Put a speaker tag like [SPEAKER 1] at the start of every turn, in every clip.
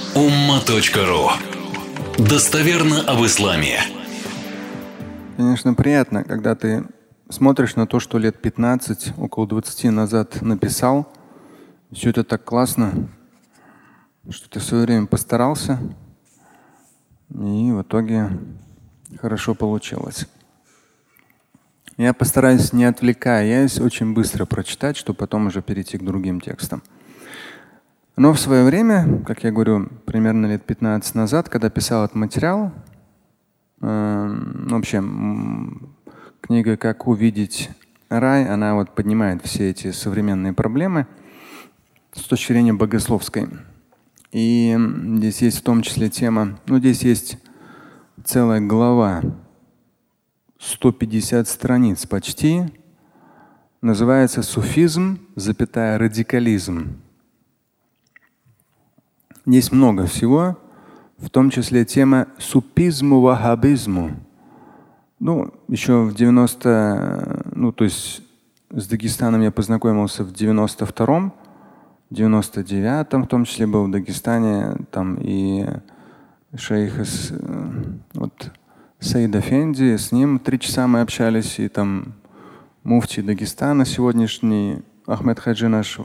[SPEAKER 1] umma.ru. Достоверно об исламе.
[SPEAKER 2] Конечно, приятно, когда ты смотришь на то, что лет 15, около 20 назад написал. Все это так классно, что ты в свое время постарался, и в итоге хорошо получилось. Я постараюсь, не отвлекаясь, очень быстро прочитать, чтобы потом уже перейти к другим текстам. Но в свое время, как я говорю, примерно лет 15 назад, когда писал этот материал, вообще книга «Как увидеть рай», она вот поднимает все эти современные проблемы с точки зрения богословской. И здесь есть в том числе тема, здесь есть целая глава, 150 страниц почти, называется «Суфизм, радикализм». Здесь много всего, в том числе тема супизму, ваххабизму. Еще в 90, то есть с Дагестаном я познакомился в 92-м, 99-м в том числе был в Дагестане, там и шейх Саид Афенди, с ним 3 часа мы общались, и там муфти Дагестана сегодняшний, Ахмед Хаджи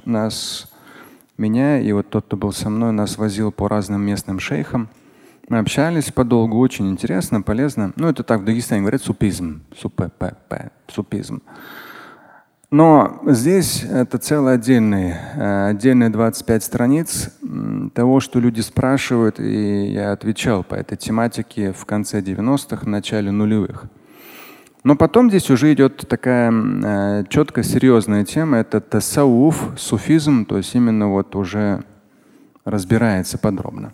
[SPEAKER 2] меня и вот тот, кто был со мной, нас возил по разным местным шейхам. Мы общались подолгу, очень интересно, полезно. Это так в Дагестане говорят супизм, супизм. Но здесь это целый отдельные 25 страниц того, что люди спрашивают, и я отвечал по этой тематике в конце 90-х, начале нулевых. Но потом здесь уже идет такая четко серьезная тема, это тасауф, суфизм, то есть именно вот уже разбирается подробно.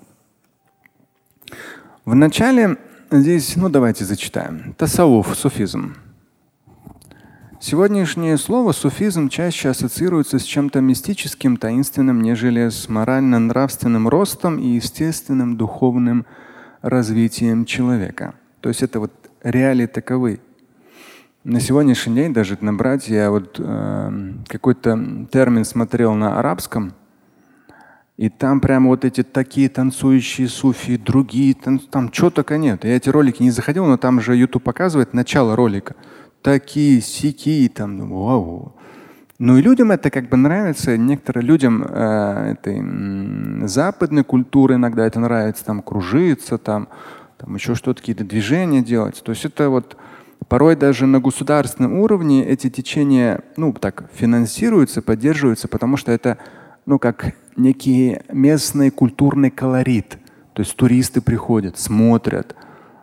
[SPEAKER 2] В начале здесь, давайте зачитаем. Тасауф, суфизм. Сегодняшнее слово суфизм чаще ассоциируется с чем-то мистическим, таинственным, нежели с морально-нравственным ростом и естественным духовным развитием человека. То есть это вот реалии таковы. На сегодняшний день даже набрать, я какой-то термин смотрел на арабском, и там прямо вот эти такие танцующие суфи, другие, там чего только нет. Я эти ролики не заходил, но там же YouTube показывает начало ролика. Такие, сякие, там, вау. И людям это нравится, некоторым людям этой западной культуры иногда это нравится, там кружиться, там еще что-то, какие-то движения делать. То есть это вот порой даже на государственном уровне эти течения финансируются, поддерживаются, потому что это как некий местный культурный колорит. То есть туристы приходят, смотрят.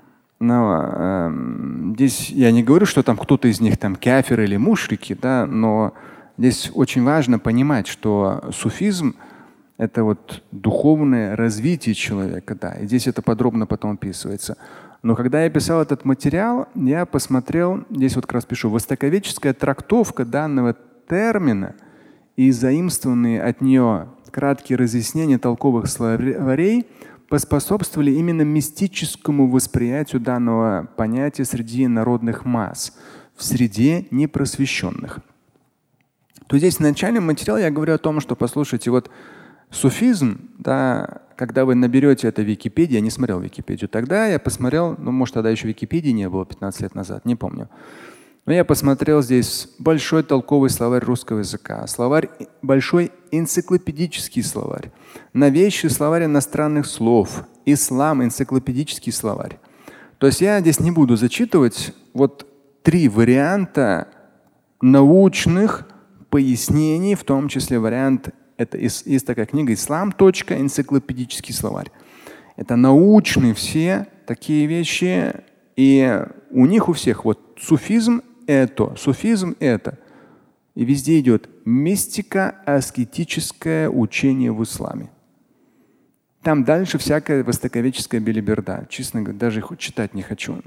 [SPEAKER 2] Здесь я не говорю, что там кто-то из них там кафир или мушрики, да, но здесь очень важно понимать, что суфизм – это вот духовное развитие человека, да, и здесь это подробно потом описывается. Но когда я писал этот материал, я посмотрел, здесь вот как раз пишу, востоковедческая трактовка данного термина и заимствованные от нее краткие разъяснения толковых словарей поспособствовали именно мистическому восприятию данного понятия среди народных масс, в среде непросвещенных. То здесь в начале материала я говорю о том, что, послушайте, вот суфизм, да, когда вы наберете это в Википедии, я не смотрел Википедию тогда, я посмотрел, может тогда еще Википедии не было 15 лет назад, не помню. Но я посмотрел здесь большой толковый словарь русского языка, большой энциклопедический словарь, новейший словарь иностранных слов, ислам, энциклопедический словарь. То есть я здесь не буду зачитывать 3 варианта научных пояснений, в том числе вариант, это есть такая книга «Ислам. Энциклопедический словарь». Это научные все такие вещи, и у них у всех суфизм это. И везде идет мистика, аскетическое учение в исламе. Там дальше всякая востоковедческая белиберда. Честно говоря, даже их читать не хочу.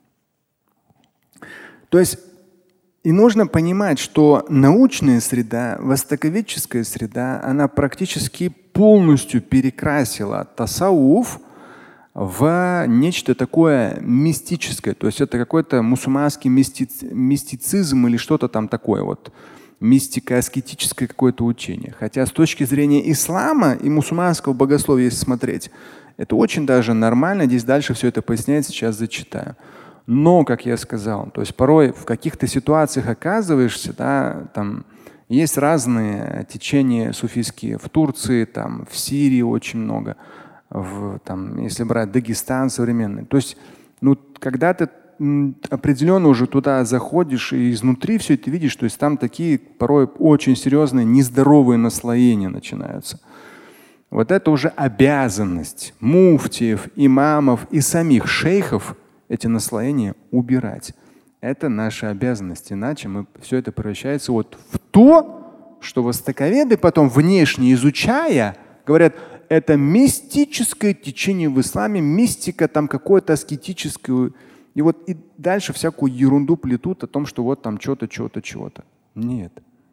[SPEAKER 2] То есть и нужно понимать, что научная среда, востоковедческая среда, она практически полностью перекрасила тасауф в нечто такое мистическое. То есть это какой-то мусульманский мистицизм или что-то там такое. мистико-аскетическое какое-то учение. Хотя с точки зрения ислама и мусульманского богословия, если смотреть, это очень даже нормально. Здесь дальше все это поясняется, сейчас зачитаю. Но, как я сказал, то есть порой в каких-то ситуациях оказываешься, да, там есть разные течения суфийские в Турции, там, в Сирии очень много, там, если брать Дагестан современный. То есть, ну, когда ты определенно уже туда заходишь и изнутри все это видишь, то есть там такие порой очень серьезные нездоровые наслоения начинаются. Вот это уже обязанность муфтиев, имамов и самих шейхов эти наслоения убирать. Это наша обязанность, иначе все это превращается вот в то, что востоковеды потом внешне изучая, говорят, это мистическое течение в исламе, мистика там какое-то аскетическое. И вот и дальше всякую ерунду плетут о том, что вот там что-то, что-то, чего-то. Нет.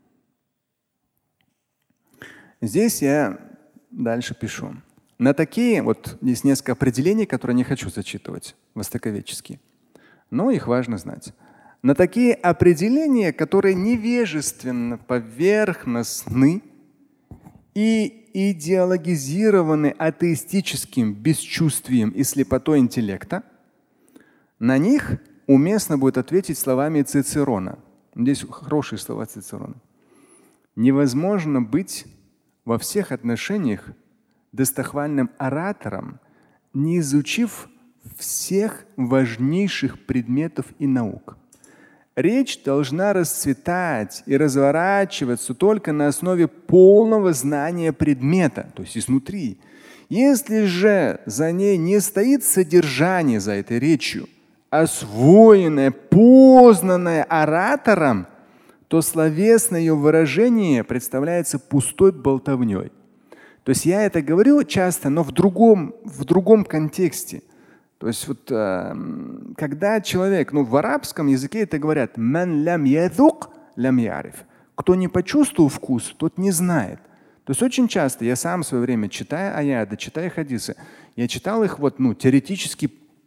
[SPEAKER 2] Здесь я дальше пишу. На такие, вот здесь несколько определений, которые не хочу зачитывать, востоковедческие. Но их важно знать. На такие определения, которые невежественно, поверхностны и идеологизированы атеистическим бесчувствием и слепотой интеллекта, на них уместно будет ответить словами Цицерона. Здесь хорошие слова Цицерона. Невозможно быть во всех отношениях достохвальным оратором, не изучив всех важнейших предметов и наук. Речь должна расцветать и разворачиваться только на основе полного знания предмета, то есть изнутри. Если же за ней не стоит содержание за этой речью, освоенное, познанное оратором, то словесное ее выражение представляется пустой болтовней. То есть я это говорю часто, но в другом контексте. То есть вот, когда человек, в арабском языке это говорят, «Ман лям ядук лям яриф». Кто не почувствовал вкус, тот не знает. То есть очень часто я сам в свое время, читая аяты, читая хадисы, я читал их теоретически,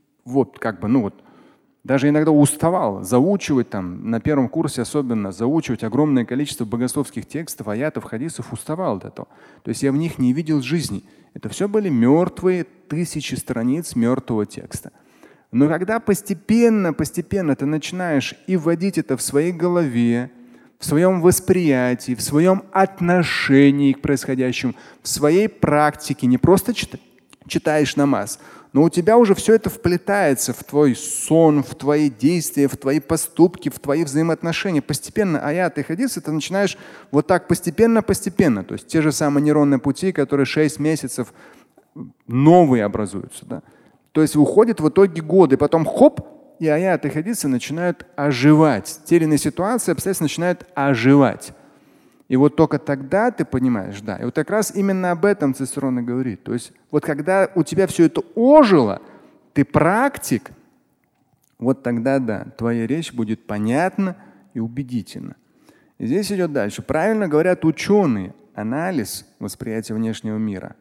[SPEAKER 2] даже иногда уставал заучивать там, на первом курсе особенно, заучивать огромное количество богословских текстов, аятов, хадисов, уставал от этого. То есть я в них не видел жизни. Это все были мертвые тысячи страниц мертвого текста. Но когда постепенно ты начинаешь и вводить это в своей голове, в своем восприятии, в своем отношении к происходящему, в своей практике, не просто читаешь намаз, но у тебя уже все это вплетается в твой сон, в твои действия, в твои поступки, в твои взаимоотношения. Постепенно аяты и хадисы ты начинаешь вот так постепенно. То есть те же самые нейронные пути, которые 6 месяцев новые образуются. Да? То есть уходит в итоге годы, потом хоп, и аяты и хадисы начинают оживать. Те или иные ситуации, обстоятельства начинают оживать. И вот только тогда ты понимаешь, да. И вот как раз именно об этом Цицерон и говорит. То есть вот когда у тебя все это ожило, ты практик, вот тогда, да, твоя речь будет понятна и убедительна. И здесь идет дальше. Правильно говорят ученые, анализ восприятия внешнего мира,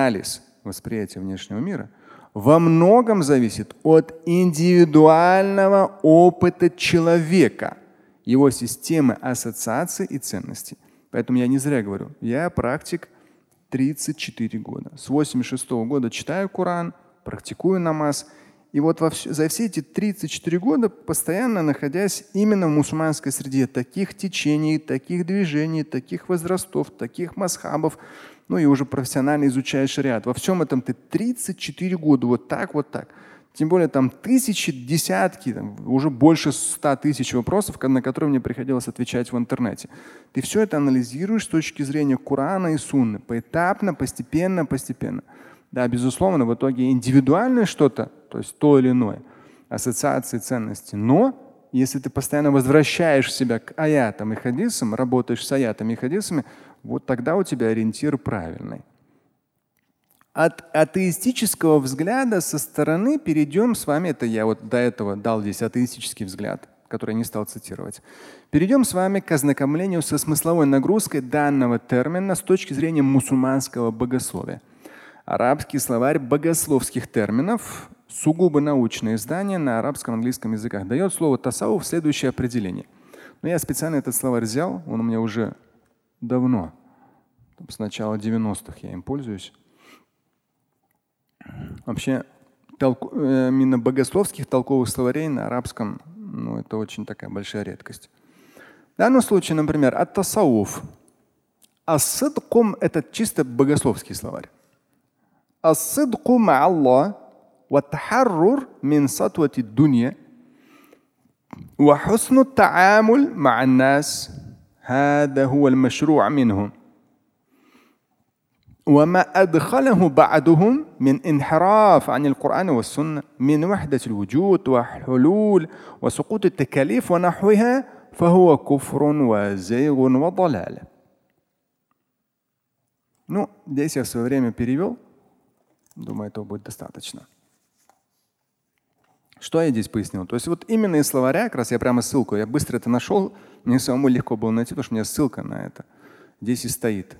[SPEAKER 2] во многом зависит от индивидуального опыта человека, его системы ассоциаций и ценностей. Поэтому я не зря говорю, я практик 34 года. С 86 года читаю Коран, практикую намаз. И вот за все эти 34 года, постоянно находясь именно в мусульманской среде, таких течений, таких движений, таких возрастов, таких масхабов, и уже профессионально изучаешь шариат. Во всем этом ты 34 года вот так. Тем более там тысячи, десятки, уже больше 100 тысяч вопросов, на которые мне приходилось отвечать в интернете. Ты все это анализируешь с точки зрения Корана и Сунны, поэтапно, постепенно. Да, безусловно, в итоге индивидуальное что-то, то есть то или иное, ассоциации ценностей. Но если ты постоянно возвращаешь себя к аятам и хадисам, работаешь с аятами и хадисами, вот тогда у тебя ориентир правильный. От атеистического взгляда со стороны перейдем с вами, это я вот до этого дал здесь атеистический взгляд, который я не стал цитировать. Перейдем с вами к ознакомлению со смысловой нагрузкой данного термина с точки зрения мусульманского богословия. Арабский словарь богословских терминов, сугубо научное издание на арабском и английском языках, дает слово тасауф следующее определение. Но я специально этот словарь взял, он у меня уже давно, с начала 90-х я им пользуюсь. Вообще, именно богословских толковых словарей на арабском, это очень такая большая редкость. В данном случае, например, ат-тасауф. Ас-сидкум – это чисто богословский словарь. Ас-сидку ма-Аллах ва тахаррур мин сатвати дунья ва хусну та'амуль ма'ан-нас هذا هو المشروع منهم وما أدخله بعدهم من انحراف عن القرآن والسنة من وحدة الوجود وحلول وسقوط التكاليف ونحوها فهو كفر وزيغ وضلال. Здесь я в свое время перевел. Думаю, этого будет достаточно. Что я здесь пояснил? То есть вот именно из словаря, как раз я прямо ссылку, я быстро это нашел, мне самому легко было найти, потому что у меня ссылка на это. Здесь и стоит.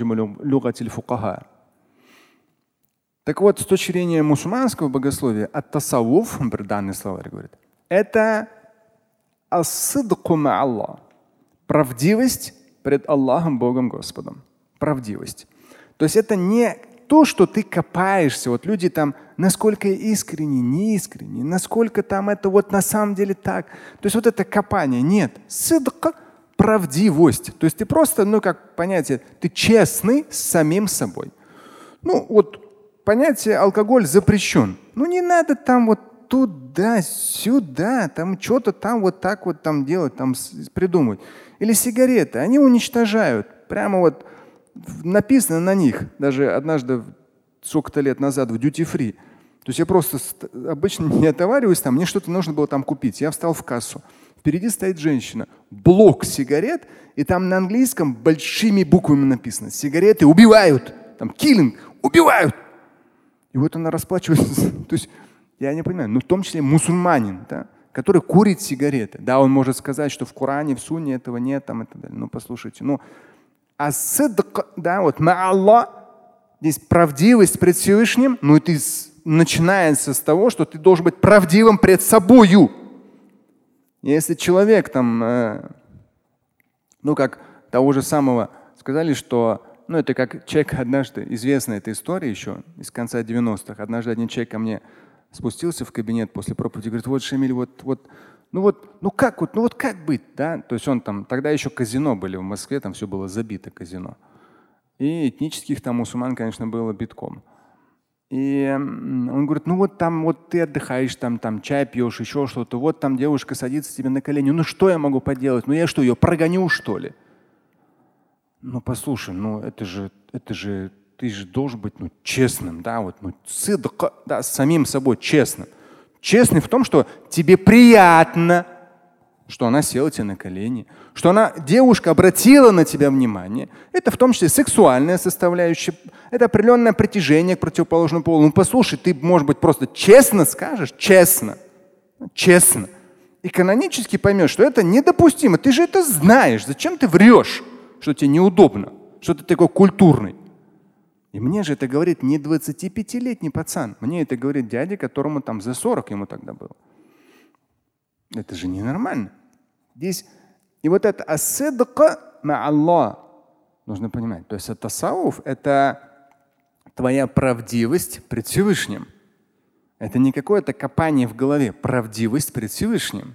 [SPEAKER 2] Так вот, с точки зрения мусульманского богословия, ат-тасаввуф, данный словарь говорит, это ас-сидку ма-Аллах. Правдивость пред Аллахом, Богом Господом. Правдивость. То есть это не то, что ты копаешься. Вот люди там, насколько искренне, неискренне, насколько там это вот на самом деле так. То есть вот это копание. Нет. Сидк – правдивость. То есть ты просто, как понятие, ты честный с самим собой. Понятие алкоголь запрещен. Не надо там вот туда-сюда, там что-то там вот так вот там делать, там придумывать. Или сигареты, они уничтожают. Прямо вот написано на них, даже однажды сколько-то лет назад в duty free. То есть я просто обычно не отовариваюсь там, мне что-то нужно было там купить. Я встал в кассу. Впереди стоит женщина. Блок сигарет, и там на английском большими буквами написано: сигареты убивают. Там killing, убивают. И вот она расплачивается. То есть я не понимаю, в том числе мусульманин, да, который курит сигареты. Да, он может сказать, что в Коране, в Сунне этого нет, там и так далее. Послушайте, ас-сидк, да, вот ма-Аллах, здесь правдивость пред Всевышним, это начинается с того, что ты должен быть правдивым пред собою. Если человек там, как того же самого сказали, что, это как человек однажды, известна эта история еще из конца 90-х, однажды один человек ко мне спустился в кабинет после проповеди, говорит: вот, Шамиль, как быть, да? То есть он там, тогда еще казино были в Москве, там все было забито казино. И этнических там мусульман, конечно, было битком. И он говорит: ты отдыхаешь, там чай пьешь, еще что-то, вот там девушка садится тебе на колени, что я могу поделать? Я что, ее прогоню, что ли? Послушай, это же ты же должен быть честным, да, сидк, да, с самим собой честным. Честный в том, что тебе приятно, что она села тебе на колени, что девушка обратила на тебя внимание. Это в том числе сексуальная составляющая, это определенное притяжение к противоположному полу. Послушай, ты, может быть, просто честно скажешь, честно, и канонически поймешь, что это недопустимо. Ты же это знаешь. Зачем ты врешь, что тебе неудобно, что ты такой культурный? И мне же это говорит не 25-летний пацан. Мне это говорит дядя, которому там за 40 ему тогда было. Это же ненормально. Здесь и вот это ас-сидк ма-Аллах нужно понимать. То есть ат-тасауф – это твоя правдивость пред Всевышним. Это не какое-то копание в голове. Правдивость пред Всевышним.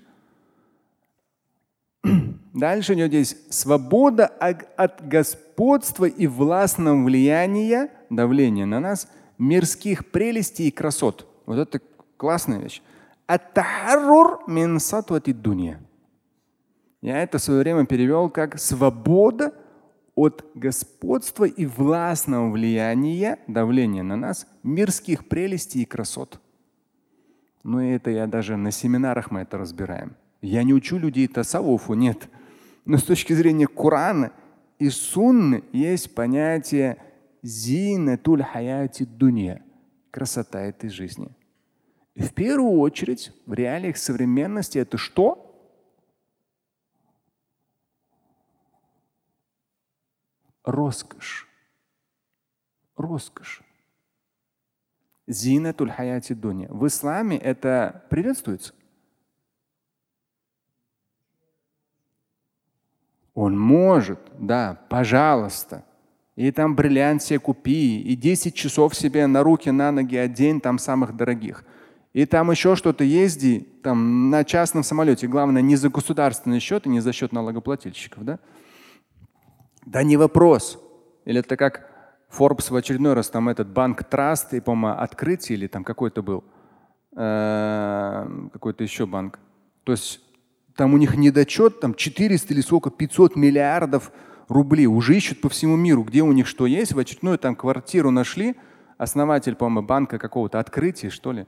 [SPEAKER 2] Дальше идет здесь свобода от господства и властного влияния, давления на нас, мирских прелестей и красот. Вот это классная вещь. Ат-тахаррур мин сатвати дунья. Я это в свое время перевел как свобода от господства и властного влияния, давления на нас, мирских прелестей и красот. И это я даже на семинарах мы это разбираем. Я не учу людей тасаввуфу, нет. Но с точки зрения Корана и Сунны есть понятие зинатуль хаяти дунья, красота этой жизни. И в первую очередь в реалиях современности это что? Роскошь. Роскошь. Зинатуль хаяти дунья. В исламе это приветствуется. Он может, да, пожалуйста. И там бриллиант себе купи, и 10 часов себе на руки, на ноги одень, там самых дорогих. И там еще что-то езди, там на частном самолете. Главное, не за государственный счет и не за счет налогоплательщиков, да? Да не вопрос. Или это как Forbes в очередной раз, там этот банк Траст, и, по-моему, открытие или там какой-то был, какой-то еще банк. То есть там у них недочет, там 400 или сколько, 500 миллиардов рублей. Уже ищут по всему миру, где у них что есть. В очередную там квартиру нашли. Основатель, по-моему, банка какого-то, открытия, что ли.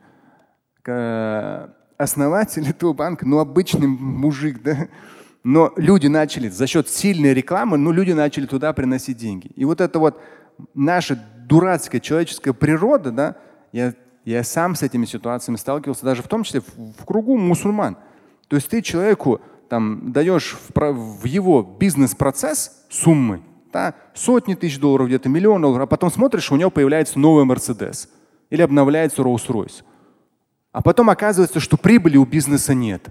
[SPEAKER 2] Основатель этого банка, ну, обычный мужик, да. Но люди начали за счет сильной рекламы, люди начали туда приносить деньги. И вот это вот наша дурацкая человеческая природа, да, я сам с этими ситуациями сталкивался, даже в том числе в кругу мусульман. То есть ты человеку там даешь в его бизнес-процесс суммы, да, сотни тысяч долларов, где-то миллион долларов, а потом смотришь, у него появляется новый Мерседес или обновляется Rolls-Royce. А потом оказывается, что прибыли у бизнеса нет.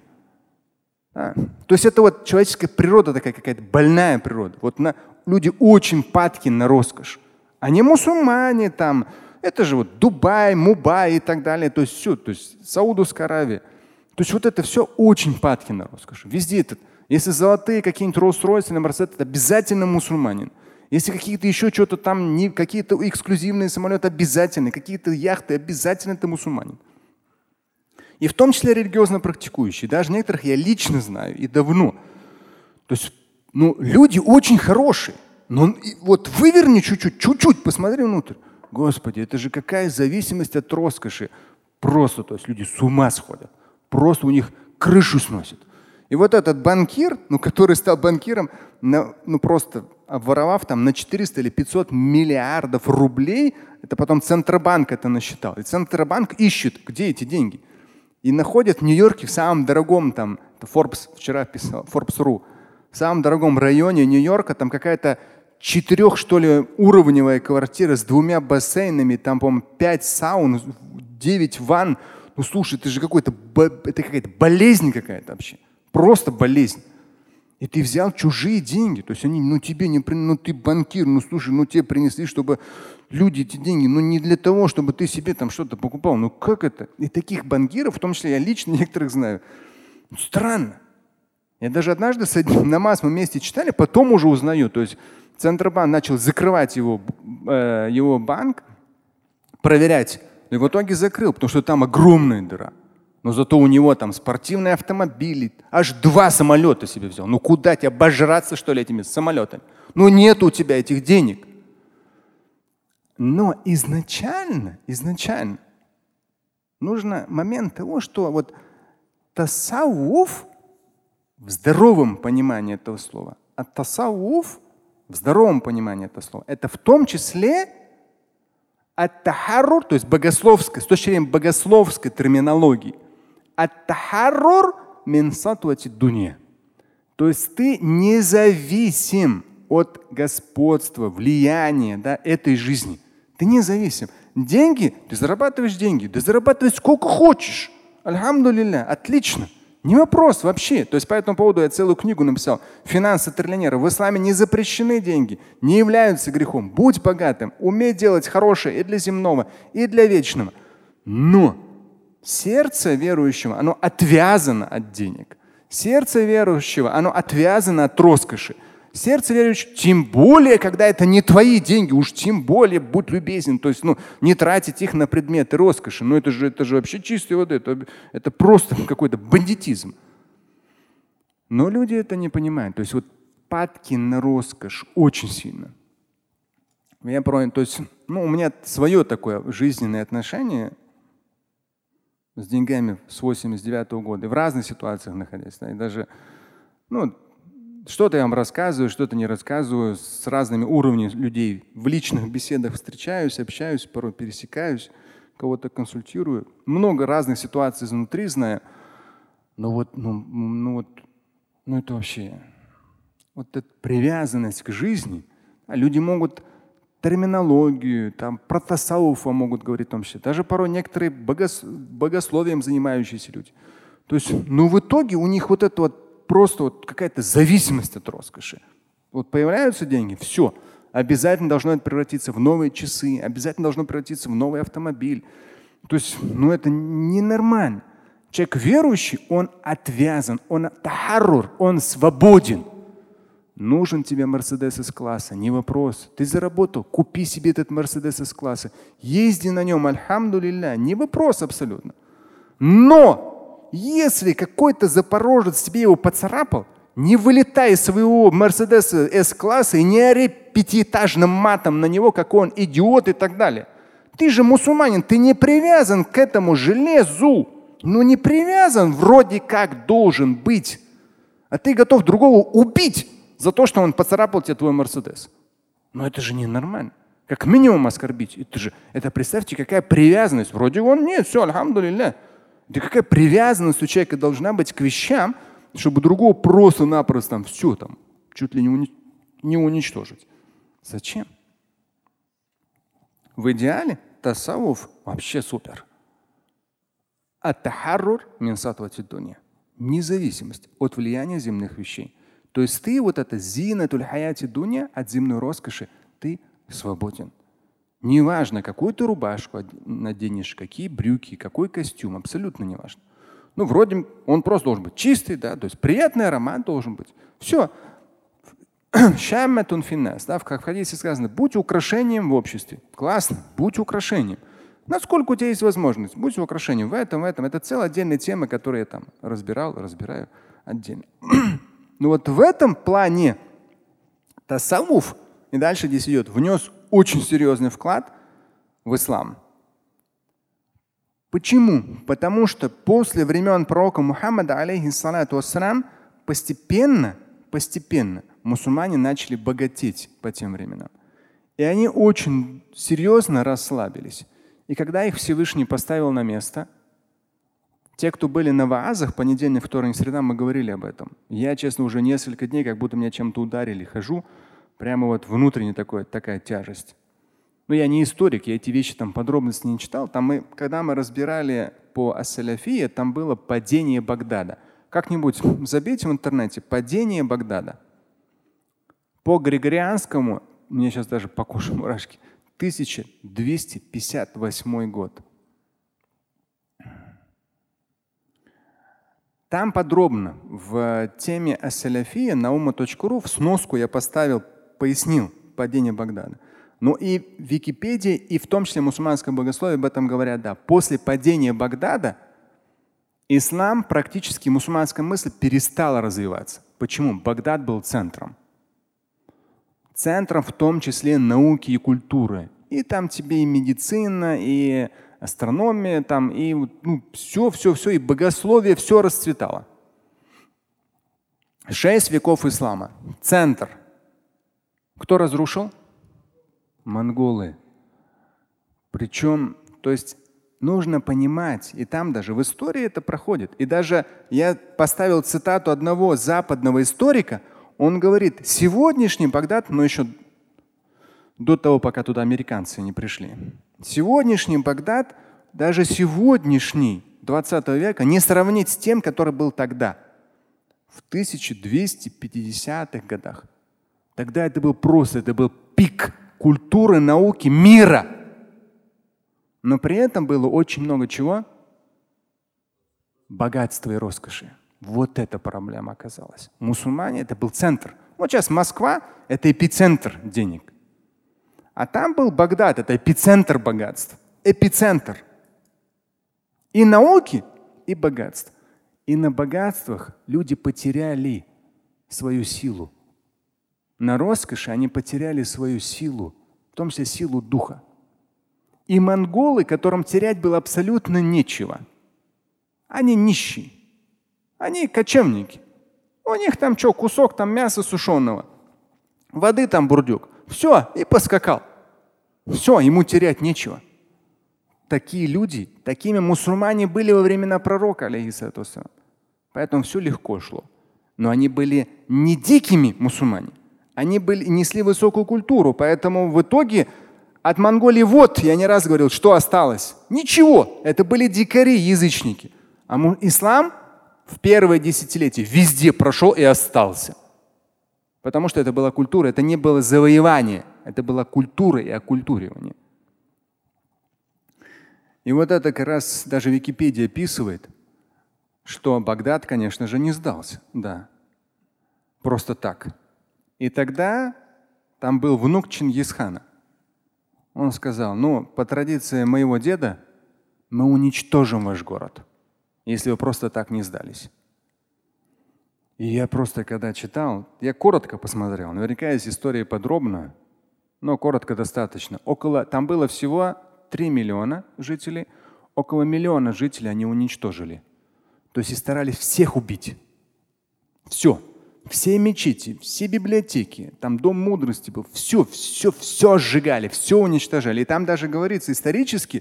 [SPEAKER 2] Да. То есть это вот человеческая природа такая какая-то больная природа. Вот люди очень падки на роскошь. Они мусульмане там. Это же вот Дубай, Мубай и так далее. То есть все, то есть Саудовская Аравия. То есть вот это все очень падки на роскошь. Везде это. Если золотые какие-нибудь Rolls-Royce или Mercedes, это обязательно мусульманин. Если какие-то еще что-то там, какие-то эксклюзивные самолеты обязательно, какие-то яхты обязательно это мусульманин. И в том числе религиозно практикующие. Даже некоторых я лично знаю и давно. То есть, люди очень хорошие. Но вот выверни чуть-чуть, посмотри внутрь. Господи, это же какая зависимость от роскоши. Просто, то есть люди с ума сходят. Просто у них крышу сносит. И вот этот банкир, который стал банкиром, просто обворовав там на 400 или 500 миллиардов рублей, это потом Центробанк это насчитал. И Центробанк ищет, где эти деньги. И находят в Нью-Йорке в самом дорогом, там, Forbes вчера писал, Forbes.ru, в самом дорогом районе Нью-Йорка, там какая-то 4, что ли, уровневая квартира с 2 бассейнами, там, по-моему, 5 саун, 9 ванн. Ну слушай, это же какая-то болезнь какая-то вообще. Просто болезнь. И ты взял чужие деньги. То есть они, тебе не принесли, ты банкир, слушай, тебе принесли, чтобы люди эти деньги, не для того, чтобы ты себе там что-то покупал. Как это? И таких банкиров, в том числе я лично некоторых знаю. Странно. Я даже однажды с одним намаз мы вместе читали, потом уже узнаю. То есть Центробанк начал закрывать его банк, проверять. И в итоге закрыл, потому что там огромная дыра. Но зато у него там спортивные автомобили, аж 2 самолета себе взял. Куда тебе обожраться, что ли, этими самолетами? Нет у тебя этих денег. Но изначально нужно момент того, что вот тасауф в здоровом понимании этого слова, тасауф в здоровом понимании этого слова, это в том числе ат-тахаррур, то есть богословское, с точки зрения богословской терминологии, ат-тахаррур мин сатвати дуня. То есть ты независим от господства, влияния, этой жизни. Ты независим. Деньги, ты зарабатываешь деньги, ты зарабатываешь сколько хочешь. Альхамдулилля, отлично. Не вопрос вообще. То есть по этому поводу я целую книгу написал. Финансы триллионера. В исламе не запрещены деньги, не являются грехом. Будь богатым, умей делать хорошее и для земного, и для вечного. Но сердце верующего, оно отвязано от денег. Сердце верующего, оно отвязано от роскоши. Сердце верующего, тем более, когда это не твои деньги, уж тем более будь любезен. То есть, не тратить их на предметы роскоши. Это же вообще чистая вода. Это просто какой-то бандитизм. Но люди это не понимают. То есть вот падки на роскошь очень сильно. У меня свое такое жизненное отношение с деньгами с 89 года. И в разных ситуациях находясь. И даже, что-то я вам рассказываю, что-то не рассказываю, с разными уровнями людей в личных беседах встречаюсь, общаюсь, порой пересекаюсь, кого-то консультирую. Много разных ситуаций изнутри знаю. Но это вообще, вот эта привязанность к жизни. Люди могут терминологию, про тасауфа могут говорить в том числе. Даже порой некоторые богословием занимающиеся люди. То есть, в итоге у них вот это вот просто вот какая-то зависимость от роскоши. Вот появляются деньги, все. Обязательно должно это превратиться в новые часы, обязательно должно превратиться в новый автомобиль. То есть, это ненормально. Человек верующий, он отвязан, он тахаррур, он свободен. Нужен тебе Мерседес С-класса, не вопрос. Ты заработал, купи себе этот Мерседес С-класса. Езди на нем, альхамдулилля, не вопрос абсолютно. Но если какой-то запорожец тебе его поцарапал, не вылетай из своего Мерседеса С-класса и не ори пятиэтажным матом на него, какой он идиот и так далее. Ты же мусульманин, ты не привязан к этому железу. Не привязан, вроде как должен быть. А ты готов другого убить за то, что он поцарапал тебе твой Мерседес. Это же ненормально. Как минимум оскорбить. Это представьте, какая привязанность. Вроде он нет, все, альхамдулилля. Да какая привязанность у человека должна быть к вещам, чтобы другого просто-напросто все чуть ли не уничтожить. Зачем? В идеале тасаввуф вообще супер. Ат-тахаррур мин сатвати дунья. Независимость от влияния земных вещей. То есть ты это зинатуль хаяти дунья, от земной роскоши, ты свободен. Неважно, какую ты рубашку наденешь, какие брюки, какой костюм, абсолютно неважно. Вроде он просто должен быть чистый, да, то есть приятный аромат должен быть. Все. Шамматун финнас, да, как в хадисе сказано, будь украшением в обществе. Классно, будь украшением. Насколько у тебя есть возможность, будь украшением в этом. Это целая отдельная тема, которую я разбираю отдельно. В этом плане тасаввуф, и дальше здесь идет, внес очень серьезный вклад в ислам. Почему? Потому что после времен пророка Мухаммада, алейхиссалату вассалам, постепенно мусульмане начали богатеть по тем временам. И они очень серьезно расслабились. И когда их Всевышний поставил на место, те, кто были на ваазах, понедельник, вторник, среда, мы говорили об этом. Я, честно, уже несколько дней, как будто меня чем-то ударили, хожу, прямо внутренне такая тяжесть. Я не историк, я эти вещи подробности не читал. Когда мы разбирали по ас-саляфия, там было падение Багдада. Как-нибудь забейте в интернете падение Багдада. По григорианскому, мне сейчас даже по коже мурашки, 1258 год. Там подробно в теме ас-саляфия на umma.ru в сноску я пояснил падение Багдада. И в Википедии, и в том числе мусульманское богословие об этом говорят. Да, после падения Багдада ислам, практически мусульманская мысль перестала развиваться. Почему? Багдад был центром. Центром в том числе науки и культуры. И там тебе и медицина, и астрономия, и все, и богословие, все расцветало. 6 веков ислама. Центр. Кто разрушил? Монголы. Причем, то есть нужно понимать, и там даже в истории это проходит. И даже я поставил цитату одного западного историка, он говорит, сегодняшний Багдад, но еще до того, пока туда американцы не пришли, сегодняшний Багдад, даже сегодняшний 20 века, не сравнить с тем, который был тогда, в 1250-х годах. Тогда это был пик культуры, науки, мира. Но при этом было очень много чего? Богатства и роскоши. Вот эта проблема оказалась. Мусульмане — это был центр. Сейчас Москва — это эпицентр денег. А там был Багдад — это эпицентр богатств. Эпицентр. И науки, и богатств. И на богатствах люди потеряли свою силу. На роскоши они потеряли свою силу, в том числе силу духа. И монголы, которым терять было абсолютно нечего, они нищие, они кочевники. У них кусок мяса сушеного, воды бурдюк. Все, и поскакал. Все, ему терять нечего. Такие люди, такими мусульмане были во времена пророка, алейхиссалату вассалам. Поэтому все легко шло. Но они были не дикими мусульмане. Они несли высокую культуру. Поэтому в итоге от Монголии я не раз говорил, что осталось. Ничего. Это были дикари, язычники. А ислам в первое десятилетие везде прошел и остался. Потому что это была культура, это не было завоевание, это была культура и оккультуривание. И вот это как раз даже Википедия описывает, что Багдад, конечно же, не сдался. Да. Просто так. И тогда там был внук Чингисхана. Он сказал, по традиции моего деда мы уничтожим ваш город, если вы просто так не сдались. И я просто, когда читал, я коротко посмотрел. Наверняка есть история подробно, но коротко достаточно. Там было всего 3 миллиона жителей, около миллиона жителей они уничтожили. То есть и старались всех убить. Все. Все мечети, все библиотеки, там дом мудрости был, все сжигали, все уничтожали. И там даже говорится исторически,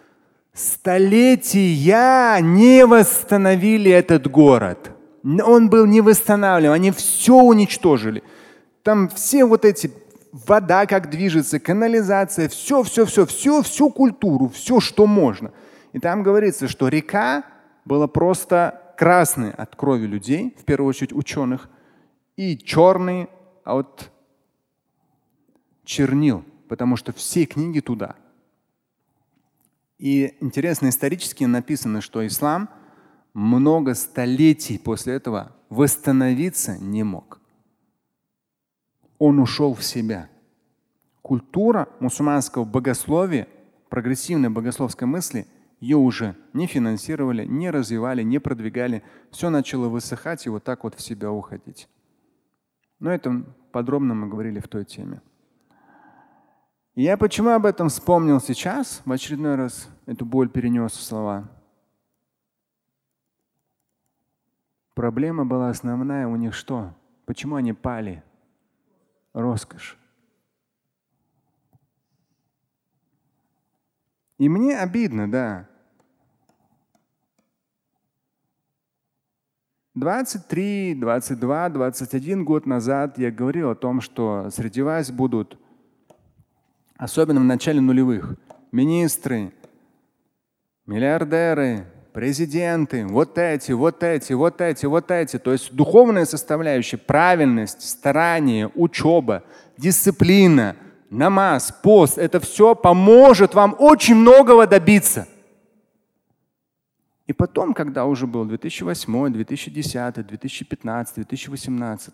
[SPEAKER 2] столетия не восстановили этот город. Он был не восстанавливаем, они все уничтожили. Там все вот эти вода как движется, канализация, всю культуру, все, что можно. И там говорится, что река была просто красной от крови людей, в первую очередь ученых, и черный от чернил, потому что все книги туда. И интересно, исторически написано, что ислам много столетий после этого восстановиться не мог. Он ушел в себя. Культура мусульманского богословия, прогрессивной богословской мысли, ее уже не финансировали, не развивали, не продвигали. Все начало высыхать и вот так вот в себя уходить. Но это подробно мы говорили в той теме. И я почему об этом вспомнил сейчас, в очередной раз эту боль перенес в слова. Проблема была основная у них что? Почему они пали? Роскошь. И мне обидно, да. 23, 22, 21 год назад я говорил о том, что среди вас будут, особенно в начале нулевых, министры, миллиардеры, президенты, вот эти. То есть духовная составляющая, правильность, старание, учеба, дисциплина, намаз, пост, это все поможет вам очень многого добиться. И потом, когда уже был 2008, 2010, 2015, 2018,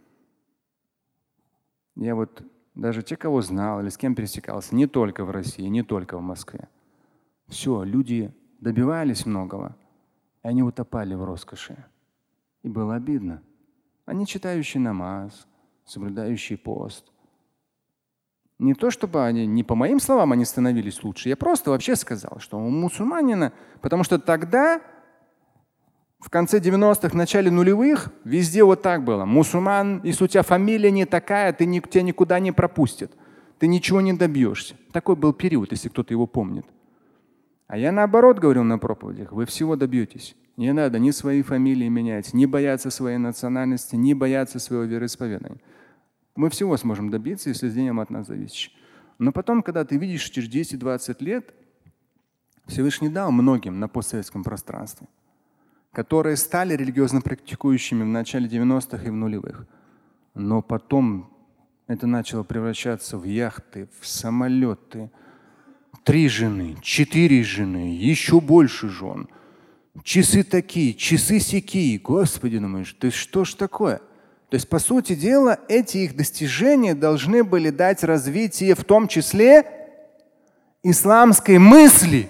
[SPEAKER 2] я вот даже те, кого знал или с кем пересекался, не только в России, не только в Москве, все, люди добивались многого, и они утопали в роскоши. И было обидно. Они читающие намаз, соблюдающие пост. Не то чтобы они, не по моим словам, они становились лучше. Я просто вообще сказал, что у мусульманина, потому что тогда, в конце 90-х, в начале нулевых, везде вот так было. Мусульман, если у тебя фамилия не такая, тебя никуда не пропустят. Ты ничего не добьешься. Такой был период, если кто-то его помнит. А я наоборот говорил на проповедях, вы всего добьетесь. Не надо ни свои фамилии менять, ни бояться своей национальности, ни бояться своего вероисповедания. Мы всего сможем добиться, если сделаем от нас зависящее. Но потом, когда ты видишь через 10-20 лет, Всевышний дал многим на постсоветском пространстве, которые стали религиозно практикующими в начале 90-х и в нулевых. Но потом это начало превращаться в яхты, в самолеты, 3 жены, 4 жены, еще больше жен. Часы такие, часы сякие. Господи, думаешь, ты что ж такое? То есть, по сути дела, эти их достижения должны были дать развитие в том числе исламской мысли.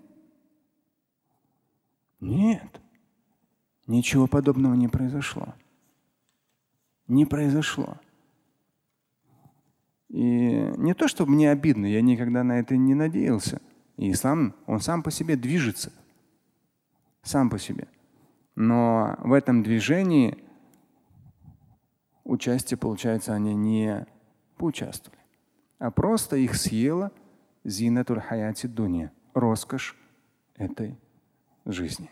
[SPEAKER 2] Нет, ничего подобного не произошло. Не произошло. И не то, чтобы мне обидно, я никогда на это не надеялся. И ислам, он сам по себе движется. Сам по себе. Но в этом движении участие, получается, они не поучаствовали, а просто их съела зинатуль хаяти дуня, роскошь этой жизни.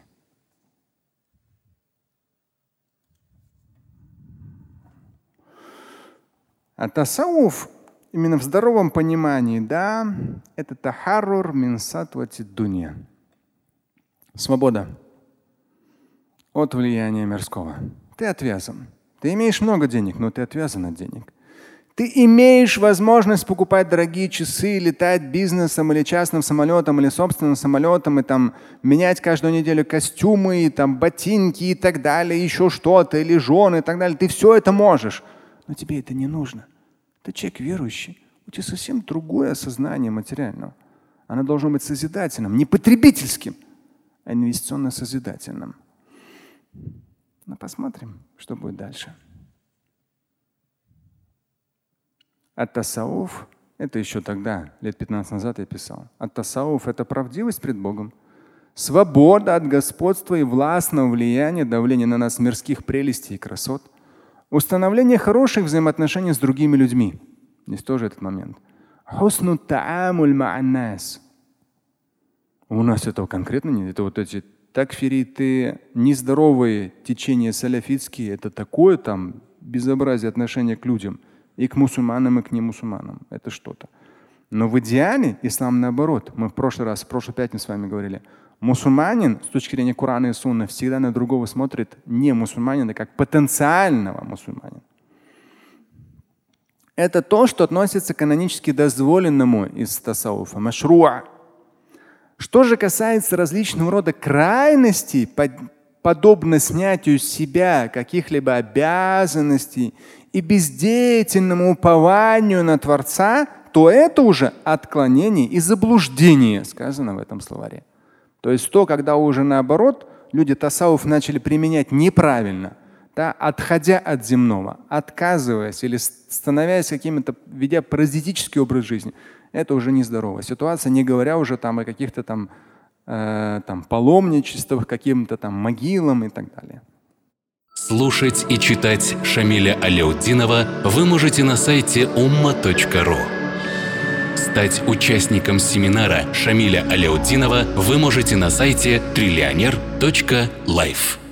[SPEAKER 2] А тасауф именно в здоровом понимании, да, это тахаррур мин сатвати дуня. Свобода от влияния мирского. Ты отвязан. Ты имеешь много денег, но ты отвязан от денег. Ты имеешь возможность покупать дорогие часы, летать бизнесом или частным самолетом, или собственным самолетом, и там менять каждую неделю костюмы, и там ботинки и так далее, еще что-то, или жены и так далее. Ты все это можешь. Но тебе это не нужно. Ты человек верующий. У тебя совсем другое осознание материального. Оно должно быть созидательным, не потребительским, а инвестиционно-созидательным. Ну, посмотрим, что будет дальше. Ат-тасауф – это еще тогда, лет 15 назад я писал. Ат-тасауф – это правдивость пред Богом, свобода от господства и властного влияния, давления на нас мирских прелестей и красот, установление хороших взаимоотношений с другими людьми. Здесь тоже этот момент. Хусну таамуль ма'ан-нас. У нас этого конкретно нет. Это вот эти такфириты, нездоровые течения салафитские, это такое там безобразие отношения к людям. И к мусульманам, и к немусульманам. Это что-то. Но в идеале ислам наоборот. Мы в прошлую пятницу с вами говорили. Мусульманин с точки зрения Корана и Сунны всегда на другого смотрит не мусульманина, как потенциального мусульманина. Это то, что относится к канонически дозволенному из тасауфа. Машруа. Что же касается различного рода крайностей, подобно снятию с себя каких-либо обязанностей и бездеятельному упованию на Творца, то это уже отклонение и заблуждение, сказано в этом словаре. То есть то, когда уже наоборот люди тасауф начали применять неправильно, да, отходя от земного, отказываясь или становясь какими-то, ведя паразитический образ жизни, это уже нездоровая ситуация, не говоря уже там о каких-то там паломничествах, каким-то там могилам и так далее.
[SPEAKER 1] Слушать и читать Шамиля Аляутдинова вы можете на сайте umma.ru. Стать участником семинара Шамиля Аляутдинова вы можете на сайте trillioner.life.